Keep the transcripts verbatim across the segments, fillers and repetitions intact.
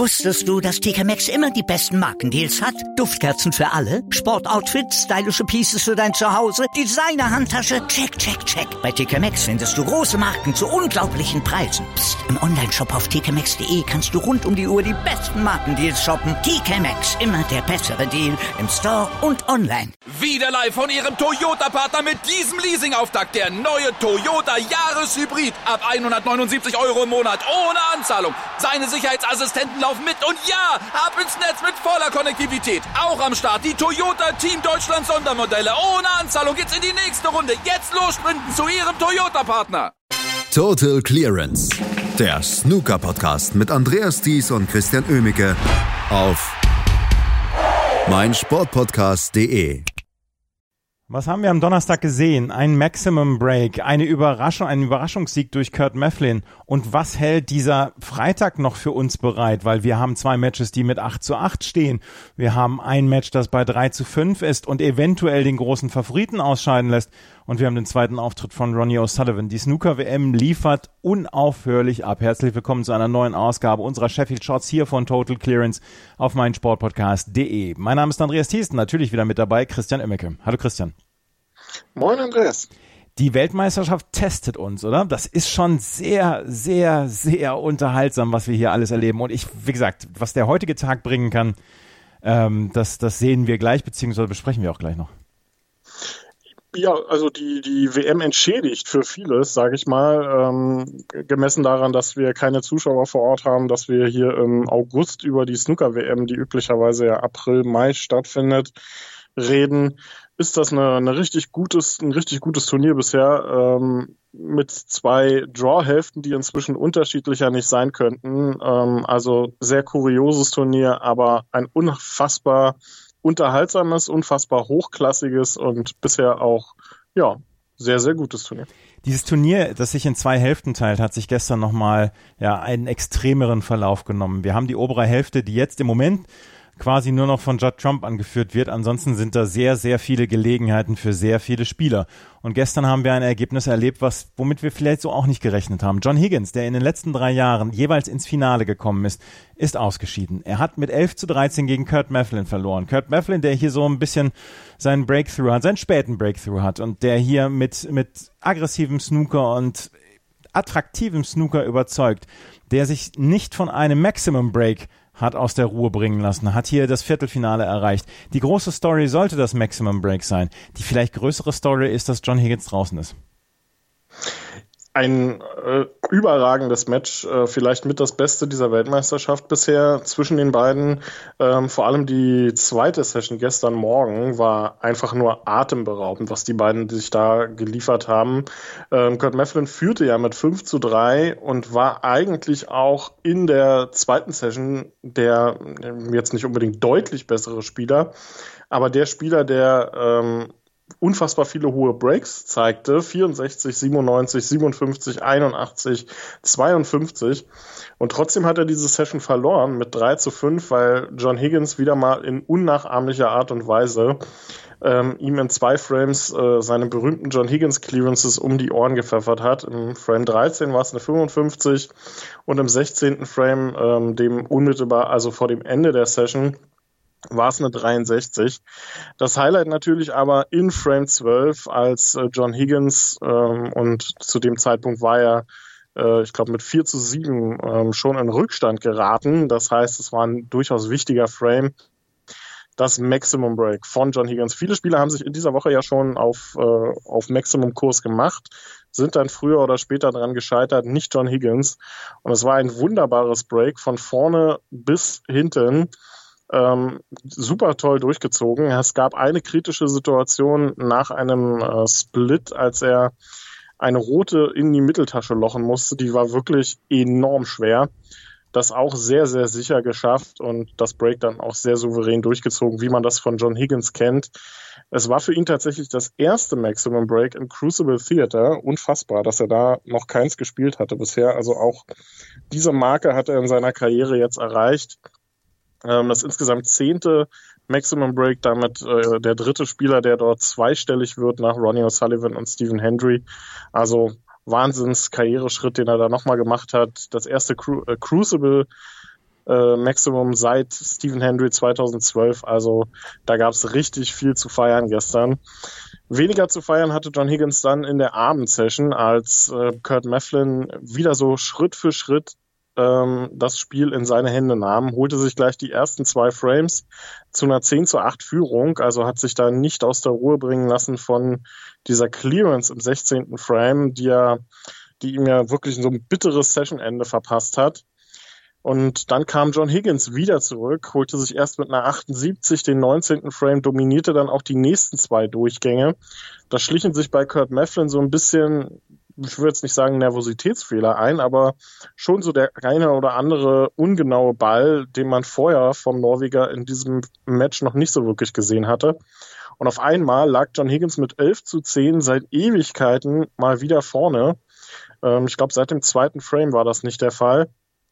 Wusstest du, dass T K Maxx immer die besten Markendeals hat? Duftkerzen für alle, Sportoutfits, stylische Pieces für dein Zuhause, Designer-Handtasche, check, check, check. Bei T K Maxx findest du große Marken zu unglaublichen Preisen. Psst. Im Onlineshop auf t k maxx punkt d e kannst du rund um die Uhr die besten Markendeals shoppen. T K Maxx, immer der bessere Deal im Store und online. Wieder live von Ihrem Toyota-Partner mit diesem Leasing-Auftakt. Der neue Toyota Jahreshybrid. Ab hundertneunundsiebzig Euro im Monat ohne Anzahlung. Seine Sicherheitsassistenten laufen mit und ja, ab ins Netz mit voller Konnektivität. Auch am Start die Toyota Team Deutschland Sondermodelle. Ohne Anzahlung geht's in die nächste Runde. Jetzt los sprinten zu Ihrem Toyota-Partner. Total Clearance. Der Snooker-Podcast mit Andreas Thies und Christian Oemicke auf meinsportpodcast punkt de. Was haben wir am Donnerstag gesehen? Ein Maximum Break, eine Überraschung, ein Überraschungssieg durch Kurt Mefflin. Und was hält dieser Freitag noch für uns bereit? Weil wir haben zwei Matches, die mit acht zu acht stehen. Wir haben ein Match, das bei drei zu fünf ist und eventuell den großen Favoriten ausscheiden lässt. Und wir haben den zweiten Auftritt von Ronnie O'Sullivan. Die Snooker-W M liefert unaufhörlich ab. Herzlich willkommen zu einer neuen Ausgabe unserer Sheffield Shots hier von Total Clearance auf meinsportpodcast punkt de. Mein Name ist Andreas Thies, natürlich wieder mit dabei Christian Oemicke. Hallo Christian. Moin Andreas. Die Weltmeisterschaft testet uns, oder? Das ist schon sehr, sehr, sehr unterhaltsam, was wir hier alles erleben. Und ich, wie gesagt, was der heutige Tag bringen kann, ähm, das, das sehen wir gleich, beziehungsweise besprechen wir auch gleich noch. Ja, also die, die W M entschädigt für vieles, sage ich mal, ähm, gemessen daran, dass wir keine Zuschauer vor Ort haben, dass wir hier im August über die Snooker-W M, die üblicherweise ja April, Mai stattfindet, reden. Ist das eine, eine richtig gutes, ein richtig gutes Turnier bisher, ähm, mit zwei Draw-Hälften, die inzwischen unterschiedlicher nicht sein könnten. Ähm, also sehr kurioses Turnier, aber ein unfassbar unterhaltsames, unfassbar hochklassiges und bisher auch, ja, sehr, sehr gutes Turnier. Dieses Turnier, das sich in zwei Hälften teilt, hat sich gestern nochmal, ja, einen extremeren Verlauf genommen. Wir haben die obere Hälfte, die jetzt im Moment quasi nur noch von Judd Trump angeführt wird. Ansonsten sind da sehr, sehr viele Gelegenheiten für sehr viele Spieler. Und gestern haben wir ein Ergebnis erlebt, was, womit wir vielleicht so auch nicht gerechnet haben. John Higgins, der in den letzten drei Jahren jeweils ins Finale gekommen ist, ist ausgeschieden. Er hat mit elf zu dreizehn gegen Kurt Mefflin verloren. Kurt Mefflin, der hier so ein bisschen seinen Breakthrough hat, seinen späten Breakthrough hat und der hier mit, mit aggressivem Snooker und attraktivem Snooker überzeugt, der sich nicht von einem Maximum Break hat aus der Ruhe bringen lassen, hat hier das Viertelfinale erreicht. Die große Story sollte das Maximum Break sein. Die vielleicht größere Story ist, dass John Higgins draußen ist. Ein äh, überragendes Match, äh, vielleicht mit das Beste dieser Weltmeisterschaft bisher zwischen den beiden. Ähm, vor allem die zweite Session gestern Morgen war einfach nur atemberaubend, was die beiden sich da geliefert haben. Ähm, Kurt Mefflin führte ja mit fünf zu drei und war eigentlich auch in der zweiten Session der jetzt nicht unbedingt deutlich bessere Spieler, aber der Spieler, der ähm, unfassbar viele hohe Breaks zeigte, vierundsechzig, siebenundneunzig, siebenundfünfzig, einundachtzig, zweiundfünfzig und trotzdem hat er diese Session verloren mit drei zu fünf, weil John Higgins wieder mal in unnachahmlicher Art und Weise ähm, ihm in zwei Frames äh, seine berühmten John Higgins Clearances um die Ohren gepfeffert hat. Im Frame dreizehn war es eine fünfundfünfzig und im sechzehnten Frame, ähm, dem unmittelbar, also vor dem Ende der Session, war es eine dreiundsechzig. Das Highlight natürlich aber in Frame zwölf, als äh, John Higgins, ähm, und zu dem Zeitpunkt war er, äh, ich glaube, mit vier zu sieben ähm, schon in Rückstand geraten. Das heißt, es war ein durchaus wichtiger Frame. Das Maximum Break von John Higgins. Viele Spieler haben sich in dieser Woche ja schon auf, äh, auf Maximum-Kurs gemacht, sind dann früher oder später dran gescheitert, nicht John Higgins. Und es war ein wunderbares Break von vorne bis hinten. Ähm, super toll durchgezogen. Es gab eine kritische Situation nach einem äh, Split, als er eine rote in die Mitteltasche lochen musste. Die war wirklich enorm schwer. Das auch sehr, sehr sicher geschafft und das Break dann auch sehr souverän durchgezogen, wie man das von John Higgins kennt. Es war für ihn tatsächlich das erste Maximum Break im Crucible Theater. Unfassbar, dass er da noch keins gespielt hatte bisher. Also auch diese Marke hat er in seiner Karriere jetzt erreicht. Das insgesamt zehnte Maximum Break, damit äh, der dritte Spieler, der dort zweistellig wird nach Ronnie O'Sullivan und Stephen Hendry. Also Wahnsinns-Karriereschritt, den er da nochmal gemacht hat. Das erste Cru- äh, Crucible äh, Maximum seit Stephen Hendry zweitausendzwölf. Also da gab es richtig viel zu feiern gestern. Weniger zu feiern hatte John Higgins dann in der Abendsession, als äh, Kurt Maflin wieder so Schritt für Schritt ähm, das Spiel in seine Hände nahm, holte sich gleich die ersten zwei Frames zu einer zehn zu acht Führung, also hat sich da nicht aus der Ruhe bringen lassen von dieser Clearance im sechzehnten Frame, die, ja, die ihm ja wirklich so ein bitteres Sessionende verpasst hat. Und dann kam John Higgins wieder zurück, holte sich erst mit einer achtundsiebzig den neunzehnten Frame, dominierte dann auch die nächsten zwei Durchgänge. Da schlichen sich bei Kurt Maflin so ein bisschen, ich würde jetzt nicht sagen Nervositätsfehler ein, aber schon so der eine oder andere ungenaue Ball, den man vorher vom Norweger in diesem Match noch nicht so wirklich gesehen hatte. Und auf einmal lag John Higgins mit elf zu zehn seit Ewigkeiten mal wieder vorne. Ähm, ich glaube, seit dem zweiten Frame war das nicht der Fall.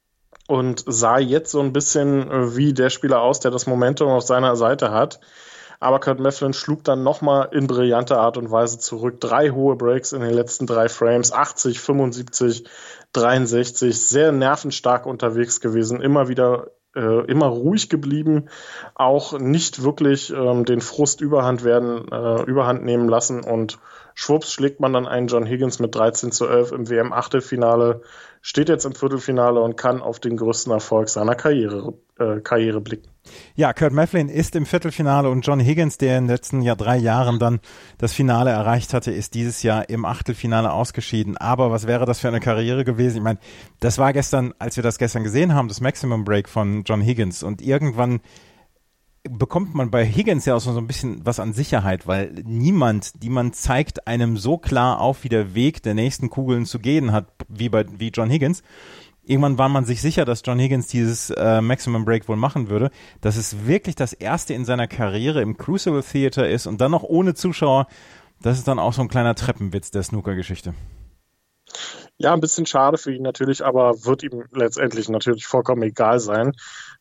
Und sah jetzt so ein bisschen wie der Spieler aus, der das Momentum auf seiner Seite hat. Aber Kurt Maflin schlug dann nochmal in brillanter Art und Weise zurück. Drei hohe Breaks in den letzten drei Frames, achtzig, fünfundsiebzig, dreiundsechzig, sehr nervenstark unterwegs gewesen, immer wieder äh, immer ruhig geblieben, auch nicht wirklich ähm, den Frust überhand werden, äh, überhand nehmen lassen, und schwupps schlägt man dann einen John Higgins mit dreizehn zu elf im W M-Achtelfinale, steht jetzt im Viertelfinale und kann auf den größten Erfolg seiner Karriere, äh, Karriere blicken. Ja, Kurt Maflin ist im Viertelfinale und John Higgins, der in den letzten Jahr drei Jahren dann das Finale erreicht hatte, ist dieses Jahr im Achtelfinale ausgeschieden. Aber was wäre das für eine Karriere gewesen? Ich meine, das war gestern, als wir das gestern gesehen haben, das Maximum Break von John Higgins, und irgendwann bekommt man bei Higgins ja auch so ein bisschen was an Sicherheit, weil niemand, niemand zeigt einem so klar auf, wie der Weg der nächsten Kugeln zu gehen hat, wie bei wie John Higgins. Irgendwann war man sich sicher, dass John Higgins dieses äh, Maximum Break wohl machen würde, dass es wirklich das erste in seiner Karriere im Crucible Theater ist und dann noch ohne Zuschauer. Das ist dann auch so ein kleiner Treppenwitz der Snooker-Geschichte. Ja, ein bisschen schade für ihn natürlich, aber wird ihm letztendlich natürlich vollkommen egal sein.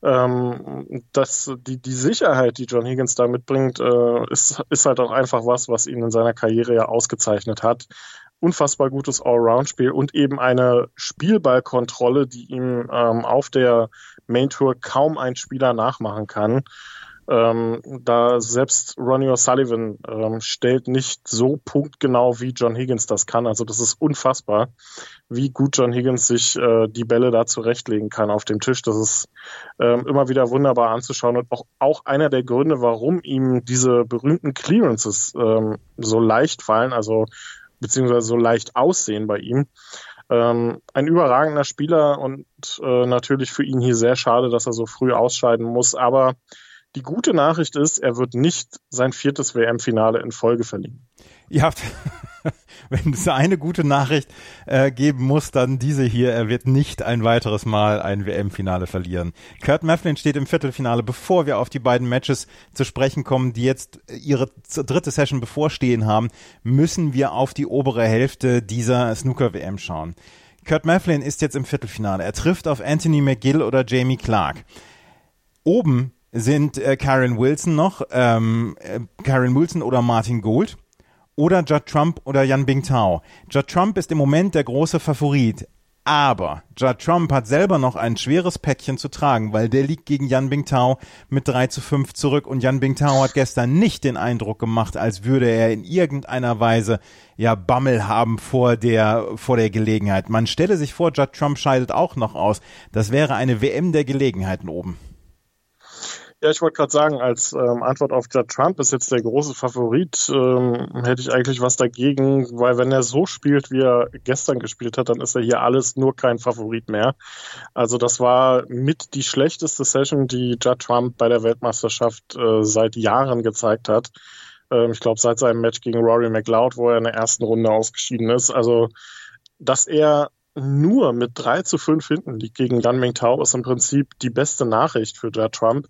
Ähm, dass die, die Sicherheit, die John Higgins da mitbringt, äh, ist, ist halt auch einfach was, was ihn in seiner Karriere ja ausgezeichnet hat. Unfassbar gutes Allround-Spiel und eben eine Spielballkontrolle, die ihm ähm, auf der Main Tour kaum ein Spieler nachmachen kann. Ähm, da selbst Ronnie O'Sullivan ähm, stellt nicht so punktgenau, wie John Higgins das kann. Also das ist unfassbar, wie gut John Higgins sich äh, die Bälle da zurechtlegen kann auf dem Tisch. Das ist ähm, immer wieder wunderbar anzuschauen und auch, auch einer der Gründe, warum ihm diese berühmten Clearances ähm, so leicht fallen, also beziehungsweise so leicht aussehen bei ihm. Ähm, ein überragender Spieler und äh, natürlich für ihn hier sehr schade, dass er so früh ausscheiden muss, aber die gute Nachricht ist, er wird nicht sein viertes W M-Finale in Folge verlieren. Ja, wenn es eine gute Nachricht äh, geben muss, dann diese hier. Er wird nicht ein weiteres Mal ein W M-Finale verlieren. Kurt Maflin steht im Viertelfinale. Bevor wir auf die beiden Matches zu sprechen kommen, die jetzt ihre dritte Session bevorstehen haben, müssen wir auf die obere Hälfte dieser Snooker-W M schauen. Kurt Maflin ist jetzt im Viertelfinale. Er trifft auf Anthony McGill oder Jamie Clark. Oben sind äh, Karen Wilson noch, ähm, äh, Karen Wilson oder Martin Gould oder Judd Trump oder Yan Bingtao. Judd Trump ist im Moment der große Favorit, aber Judd Trump hat selber noch ein schweres Päckchen zu tragen, weil der liegt gegen Yan Bingtao mit drei zu fünf zurück und Yan Bingtao hat gestern nicht den Eindruck gemacht, als würde er in irgendeiner Weise ja Bammel haben vor der vor der Gelegenheit. Man stelle sich vor, Judd Trump scheidet auch noch aus. Das wäre eine W M der Gelegenheiten oben. Ja, ich wollte gerade sagen, als ähm, Antwort auf Judd Trump ist jetzt der große Favorit, ähm, hätte ich eigentlich was dagegen, weil wenn er so spielt, wie er gestern gespielt hat, dann ist er hier alles nur kein Favorit mehr. Also das war mit die schlechteste Session, die Judd Trump bei der Weltmeisterschaft äh, seit Jahren gezeigt hat. Ähm, ich glaube, seit seinem Match gegen Rory McLeod, wo er in der ersten Runde ausgeschieden ist. Also, dass er nur mit drei zu fünf hinten liegt gegen Yan Bingtao, ist im Prinzip die beste Nachricht für Judd Trump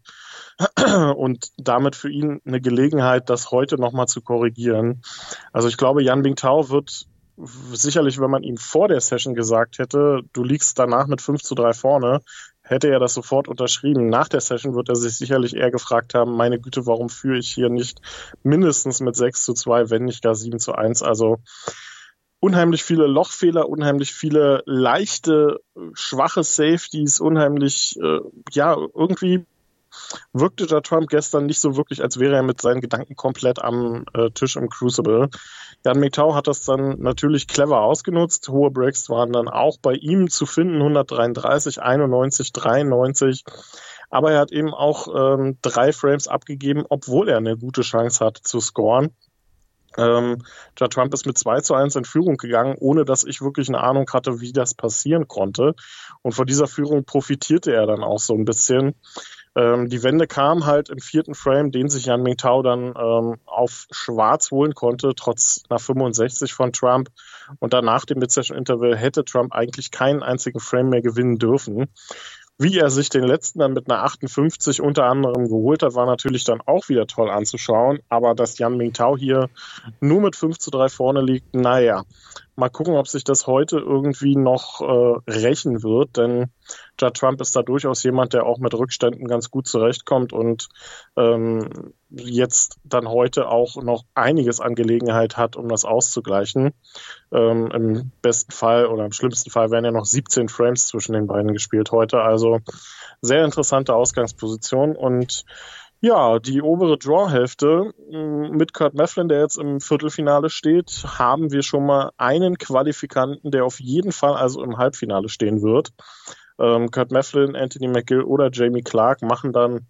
und damit für ihn eine Gelegenheit, das heute nochmal zu korrigieren. Also ich glaube, Yan Bingtao wird sicherlich, wenn man ihm vor der Session gesagt hätte, du liegst danach mit fünf zu drei vorne, hätte er das sofort unterschrieben. Nach der Session wird er sich sicherlich eher gefragt haben, meine Güte, warum führe ich hier nicht mindestens mit sechs zu zwei, wenn nicht gar sieben zu eins? Also unheimlich viele Lochfehler, unheimlich viele leichte, schwache Safeties, unheimlich, äh, ja, irgendwie wirkte Judd Trump gestern nicht so wirklich, als wäre er mit seinen Gedanken komplett am äh, Tisch im Crucible. Yan Mingtao hat das dann natürlich clever ausgenutzt. Hohe Breaks waren dann auch bei ihm zu finden, hundertdreiunddreißig, einundneunzig, dreiundneunzig. Aber er hat eben auch ähm, drei Frames abgegeben, obwohl er eine gute Chance hat zu scoren. Ähm, Judd Trump ist mit zwei zu eins in Führung gegangen, ohne dass ich wirklich eine Ahnung hatte, wie das passieren konnte. Und von dieser Führung profitierte er dann auch so ein bisschen. Ähm, die Wende kam halt im vierten Frame, den sich Yan Mingtao dann ähm, auf schwarz holen konnte, trotz einer fünfundsechzig von Trump. Und danach dem Mid-Session-Interval hätte Trump eigentlich keinen einzigen Frame mehr gewinnen dürfen. Wie er sich den letzten dann mit einer achtundfünfzig unter anderem geholt hat, war natürlich dann auch wieder toll anzuschauen. Aber dass Yan Mingtao hier nur mit fünf zu drei vorne liegt, naja, mal gucken, ob sich das heute irgendwie noch äh, rächen wird. Denn Judd Trump ist da durchaus jemand, der auch mit Rückständen ganz gut zurechtkommt und ähm, jetzt dann heute auch noch einiges an Gelegenheit hat, um das auszugleichen. Ähm, im besten Fall oder im schlimmsten Fall werden ja noch siebzehn Frames zwischen den beiden gespielt heute. Also sehr interessante Ausgangsposition. Und ja, die obere Draw-Hälfte mit Kurt Mefflin, der jetzt im Viertelfinale steht, haben wir schon mal einen Qualifikanten, der auf jeden Fall also im Halbfinale stehen wird. Ähm, Kurt Mefflin, Anthony McGill oder Jamie Clark machen dann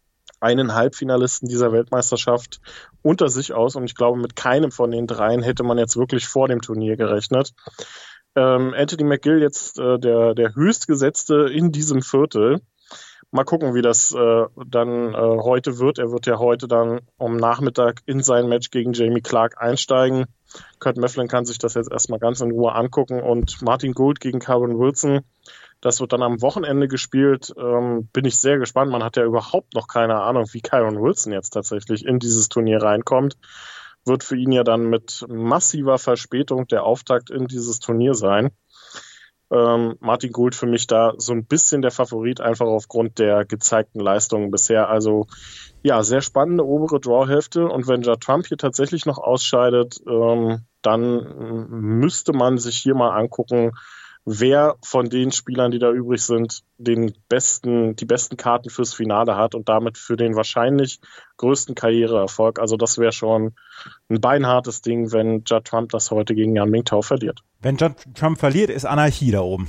einen Halbfinalisten dieser Weltmeisterschaft unter sich aus. Und ich glaube, mit keinem von den dreien hätte man jetzt wirklich vor dem Turnier gerechnet. Ähm, Anthony McGill jetzt äh, der, der höchstgesetzte in diesem Viertel. Mal gucken, wie das äh, dann äh, heute wird. Er wird ja heute dann um Nachmittag in sein Match gegen Jamie Clark einsteigen. Kurt Mefflin kann sich das jetzt erstmal ganz in Ruhe angucken. Und Martin Gould gegen Kyron Wilson, das wird dann am Wochenende gespielt. Ähm, bin ich sehr gespannt. Man hat ja überhaupt noch keine Ahnung, wie Kyron Wilson jetzt tatsächlich in dieses Turnier reinkommt. Wird für ihn ja dann mit massiver Verspätung der Auftakt in dieses Turnier sein. Ähm, Martin Gould für mich da so ein bisschen der Favorit, einfach aufgrund der gezeigten Leistungen bisher. Also ja, sehr spannende obere Draw-Hälfte. Und wenn Judd Trump hier tatsächlich noch ausscheidet, ähm, dann müsste man sich hier mal angucken, wer von den Spielern, die da übrig sind, den besten, die besten Karten fürs Finale hat und damit für den wahrscheinlich größten Karriereerfolg. Also das wäre schon ein beinhartes Ding, wenn Judd Trump das heute gegen Yan Mingtao verliert. Wenn Judd Trump verliert, ist Anarchie da oben.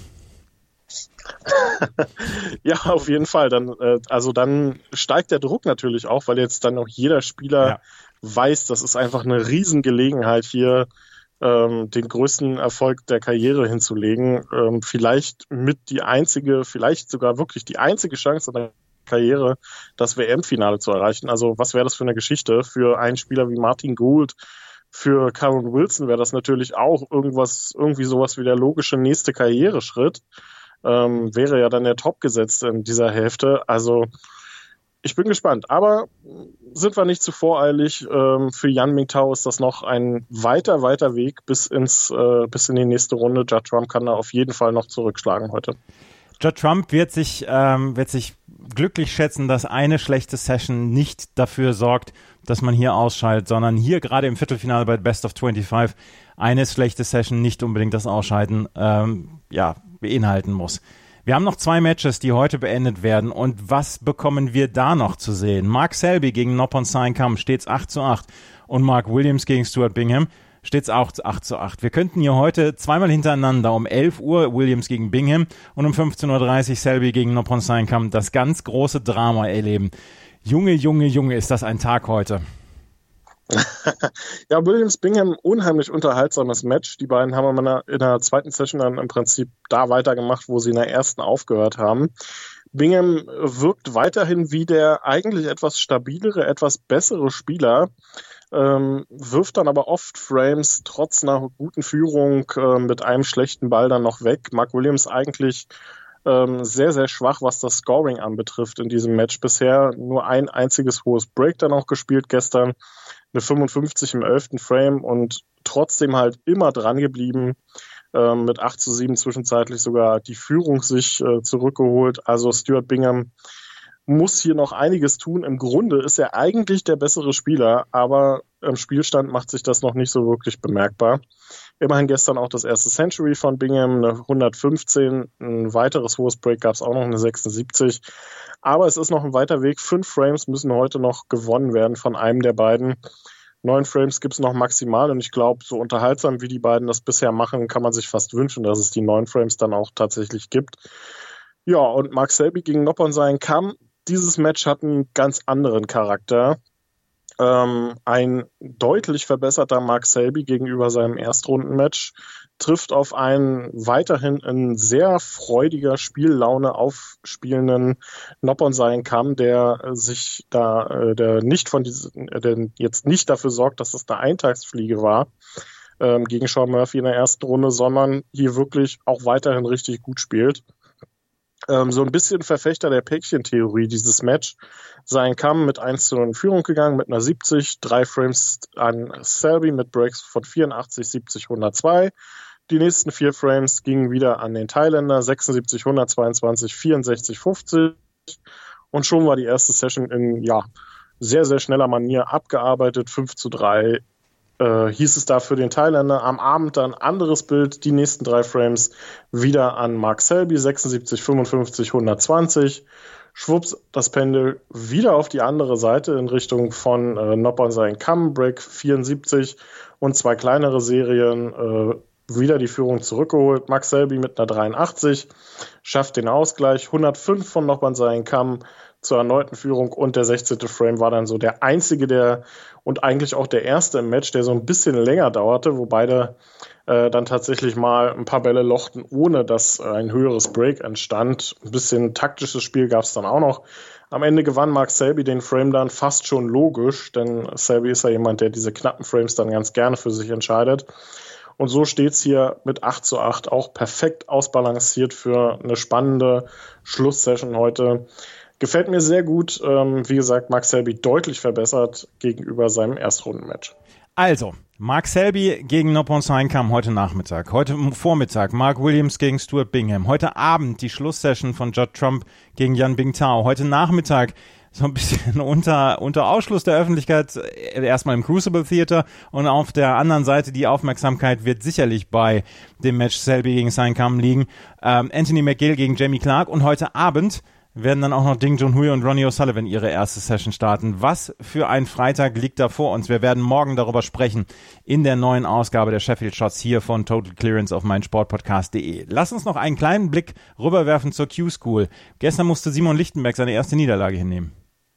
Ja, auf jeden Fall. Dann, äh, also dann steigt der Druck natürlich auch, weil jetzt dann auch jeder Spieler ja. weiß, das ist einfach eine Riesengelegenheit hier, ähm, den größten Erfolg der Karriere hinzulegen. Ähm, vielleicht mit die einzige, vielleicht sogar wirklich die einzige Chance der Karriere, das W M-Finale zu erreichen. Also was wäre das für eine Geschichte für einen Spieler wie Martin Gould? Für Kyron Wilson wäre das natürlich auch irgendwas, irgendwie sowas wie der logische nächste Karriereschritt. Ähm, wäre ja dann der Topgesetzte in dieser Hälfte. Also ich bin gespannt. Aber sind wir nicht zu voreilig. Ähm, für Yan Mingtao ist das noch ein weiter, weiter Weg bis ins, äh, bis in die nächste Runde. Judd Trump kann da auf jeden Fall noch zurückschlagen heute. Judd Trump wird sich, ähm, wird sich glücklich schätzen, dass eine schlechte Session nicht dafür sorgt, dass man hier ausscheidet, sondern hier gerade im Viertelfinale bei Best of fünfundzwanzig eine schlechte Session nicht unbedingt das Ausscheiden ähm, ja, beinhalten muss. Wir haben noch zwei Matches, die heute beendet werden. Und was bekommen wir da noch zu sehen? Mark Selby gegen Noppon Saenkham steht's acht zu acht. Und Mark Williams gegen Stuart Bingham steht's auch acht zu acht. Wir könnten hier heute zweimal hintereinander um elf Uhr Williams gegen Bingham und um fünfzehn Uhr dreißig Selby gegen Noppon Saenkham das ganz große Drama erleben. Junge, Junge, Junge, ist das ein Tag heute. Ja, Williams Bingham, unheimlich unterhaltsames Match. Die beiden haben in der, in der zweiten Session dann im Prinzip da weitergemacht, wo sie in der ersten aufgehört haben. Bingham wirkt weiterhin wie der eigentlich etwas stabilere, etwas bessere Spieler, ähm, wirft dann aber oft Frames trotz einer guten Führung äh, mit einem schlechten Ball dann noch weg. Mark Williams eigentlich ähm, sehr, sehr schwach, was das Scoring anbetrifft in diesem Match bisher. Nur ein einziges hohes Break dann auch gespielt gestern. Eine fünfundfünfzig im elften Frame und trotzdem halt immer dran geblieben, äh, mit acht zu sieben zwischenzeitlich sogar die Führung sich äh, zurückgeholt. Also Stuart Bingham muss hier noch einiges tun. Im Grunde ist er eigentlich der bessere Spieler, aber im Spielstand macht sich das noch nicht so wirklich bemerkbar. Immerhin gestern auch das erste Century von Bingham, eine hundertfünfzehn, ein weiteres hohes Break gab es auch noch, eine sechsundsiebzig. Aber es ist noch ein weiter Weg. Fünf Frames müssen heute noch gewonnen werden von einem der beiden. Neun Frames gibt es noch maximal und ich glaube, so unterhaltsam wie die beiden das bisher machen, kann man sich fast wünschen, dass es die neun Frames dann auch tatsächlich gibt. Ja, und Mark Selby gegen Noppon-Sain Kam. Dieses Match hat einen ganz anderen Charakter. Ähm, ein deutlich verbesserter Mark Selby gegenüber seinem Erstrundenmatch trifft auf einen weiterhin in sehr freudiger Spiellaune aufspielenden Noppon-Sain Kam, der sich da, äh, der nicht von diesen, der jetzt nicht dafür sorgt, dass es eine Eintagsfliege war ähm, gegen Sean Murphy in der ersten Runde, sondern hier wirklich auch weiterhin richtig gut spielt. Ähm, so ein bisschen Verfechter der Päckchentheorie dieses Match. Sain Kam mit eins zu null in Führung gegangen mit einer siebzig, drei Frames an Selby mit Breaks von vierundachtzig, siebzig, hundertzwei. Die nächsten vier Frames gingen wieder an den Thailänder, sechsundsiebzig, hundertzweiundzwanzig, vierundsechzig, fünfzig. Und schon war die erste Session in ja sehr, sehr schneller Manier abgearbeitet. fünf zu drei äh, hieß es da für den Thailänder. Am Abend dann anderes Bild, die nächsten drei Frames wieder an Mark Selby, sechsundsiebzig, fünfundfünfzig, hundertzwanzig. Schwupps, das Pendel wieder auf die andere Seite in Richtung von äh, Noppon-Sain Kam, Break vierundsiebzig und zwei kleinere Serien äh, wieder die Führung zurückgeholt. Mark Selby mit einer dreiundachtzig schafft den Ausgleich. hundertfünf von Noppon-Sain Kam zur erneuten Führung und der sechzehnte Frame war dann so der einzige, der und eigentlich auch der erste im Match, der so ein bisschen länger dauerte, wo beide äh, dann tatsächlich mal ein paar Bälle lochten, ohne dass ein höheres Break entstand. Ein bisschen taktisches Spiel gab es dann auch noch. Am Ende gewann Mark Selby den Frame dann fast schon logisch, denn Selby ist ja jemand, der diese knappen Frames dann ganz gerne für sich entscheidet. Und so steht's hier mit acht zu acht auch perfekt ausbalanciert für eine spannende Schlusssession heute. Gefällt mir sehr gut. Ähm, wie gesagt, Mark Selby deutlich verbessert gegenüber seinem Erstrundenmatch. Also, Mark Selby gegen Noppon-Sain Kam heute Nachmittag. Heute Vormittag Mark Williams gegen Stuart Bingham. Heute Abend die Schlusssession von Judd Trump gegen Yan Bingtao. Heute Nachmittag so ein bisschen unter, unter Ausschluss der Öffentlichkeit, erstmal im Crucible Theater und auf der anderen Seite die Aufmerksamkeit wird sicherlich bei dem Match Selby gegen Sain Kam liegen. Ähm, Anthony McGill gegen Jamie Clark und heute Abend werden dann auch noch Ding Junhui und Ronnie O'Sullivan ihre erste Session starten. Was für ein Freitag liegt da vor uns? Wir werden morgen darüber sprechen in der neuen Ausgabe der Sheffield Shots hier von Total Clearance auf meinsportpodcast punkt de. Lass uns noch einen kleinen Blick rüberwerfen zur Q-School. Gestern musste Simon Lichtenberg seine erste Niederlage hinnehmen.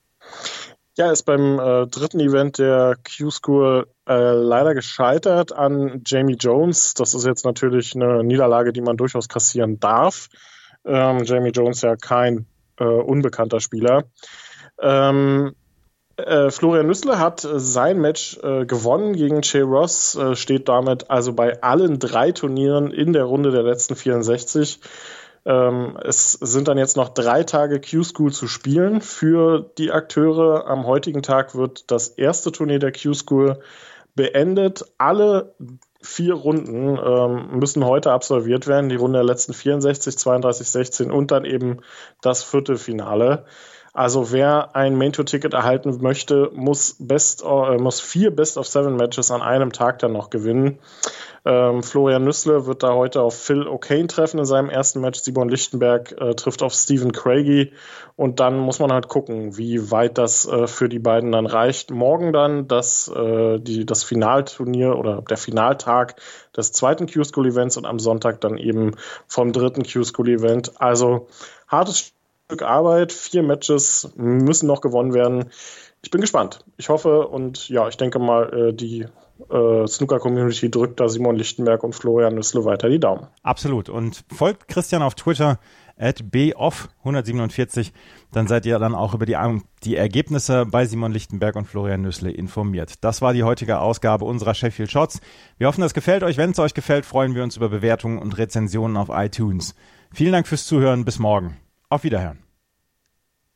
Ja, ist beim äh, dritten Event der Q-School äh, leider gescheitert an Jamie Jones. Das ist jetzt natürlich eine Niederlage, die man durchaus kassieren darf. Ähm, Jamie Jones ja kein äh, unbekannter Spieler. Ähm, äh, Florian Nüssle hat äh, sein Match äh, gewonnen gegen Che Ross, äh, steht damit also bei allen drei Turnieren in der Runde der letzten vierundsechzig. Ähm, es sind dann jetzt noch drei Tage Q-School zu spielen für die Akteure. Am heutigen Tag wird das erste Turnier der Q-School beendet. Alle vier Runden ähm, müssen heute absolviert werden. Die Runde der letzten vierundsechzig, zweiunddreißig, sechzehn und dann eben das Viertelfinale. Also wer ein Main-Tour-Ticket erhalten möchte, muss, best, äh, muss vier Best-of-Seven-Matches an einem Tag dann noch gewinnen. Ähm, Florian Nüssle wird da heute auf Phil O'Kane treffen in seinem ersten Match. Simon Lichtenberg äh, trifft auf Stephen Craigie. Und dann muss man halt gucken, wie weit das äh, für die beiden dann reicht. Morgen dann das, äh, die, das Finalturnier oder der Finaltag des zweiten Q-School-Events und am Sonntag dann eben vom dritten Q-School-Event. Also hartes Stück Arbeit, vier Matches müssen noch gewonnen werden. Ich bin gespannt. Ich hoffe und ja, ich denke mal, die äh, Snooker-Community drückt da Simon Lichtenberg und Florian Nüssle weiter die Daumen. Absolut. Und folgt Christian auf Twitter at b off hundertsiebenundvierzig. Dann seid ihr dann auch über die, die Ergebnisse bei Simon Lichtenberg und Florian Nüssle informiert. Das war die heutige Ausgabe unserer Sheffield Shots. Wir hoffen, es gefällt euch. Wenn es euch gefällt, freuen wir uns über Bewertungen und Rezensionen auf iTunes. Vielen Dank fürs Zuhören. Bis morgen. Auf Wiederhören.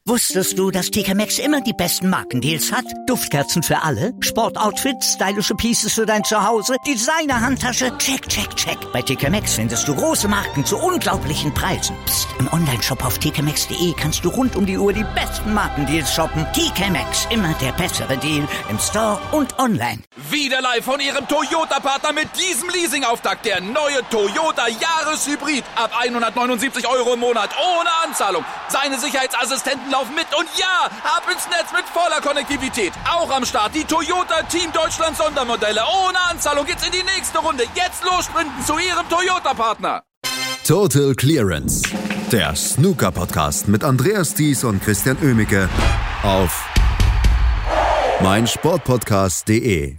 Wusstest du, dass T K Maxx immer die besten Markendeals hat? Duftkerzen für alle, Sportoutfits, stylische Pieces für dein Zuhause, Designer-Handtasche, check, check, check. Bei T K Maxx findest du große Marken zu unglaublichen Preisen. Psst. Im Onlineshop auf t k maxx punkt d e kannst du rund um die Uhr die besten Markendeals shoppen. T K Maxx, immer der bessere Deal im Store und online. Wieder live von Ihrem Toyota-Partner mit diesem Leasing-Auftakt. Der neue Toyota Jahreshybrid. Ab hundertneunundsiebzig Euro im Monat. Ohne Anzahlung. Seine Sicherheitsassistenten laufen mit. Und ja, ab ins Netz mit voller Konnektivität. Auch am Start die Toyota Team Deutschland Sondermodelle. Ohne Anzahlung geht's in die nächste Runde. Jetzt los sprinten zu Ihrem Toyota-Partner. Total Clearance. Der Snooker-Podcast mit Andreas Thies und Christian Oemicke auf meinsportpodcast punkt de.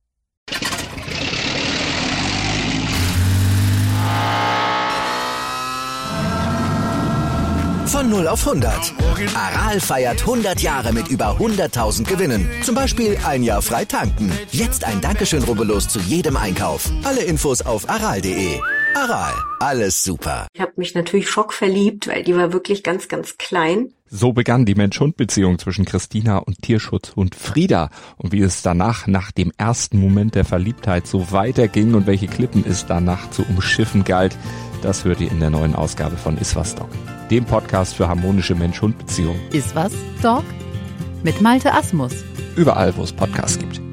Von null auf hundert. Aral feiert hundert Jahre mit über hunderttausend Gewinnen. Zum Beispiel ein Jahr frei tanken. Jetzt ein Dankeschön, rubbellos zu jedem Einkauf. Alle Infos auf aral punkt de. Aral, alles super. Ich habe mich natürlich schockverliebt, weil die war wirklich ganz, ganz klein. So begann die Mensch-Hund-Beziehung zwischen Christina und Tierschutzhund Frieda. Und wie es danach, nach dem ersten Moment der Verliebtheit, so weiterging und welche Klippen es danach zu umschiffen galt, das hört ihr in der neuen Ausgabe von Iswas Dog, dem Podcast für harmonische Mensch-Hund-Beziehungen. Iswas Dog? Mit Malte Asmus. Überall, wo es Podcasts gibt.